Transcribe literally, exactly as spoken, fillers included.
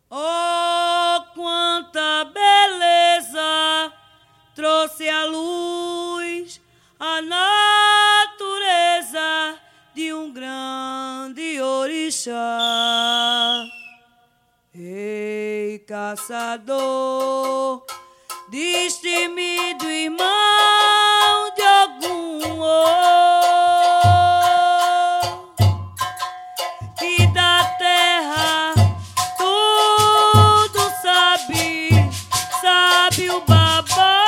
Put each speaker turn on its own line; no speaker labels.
Oh, quanta beleza trouxe a luz, a natureza de um grande orixá. Ei, caçador, destemido irmão de Ogum, oh, que da terra tudo sabe, sabe o babá.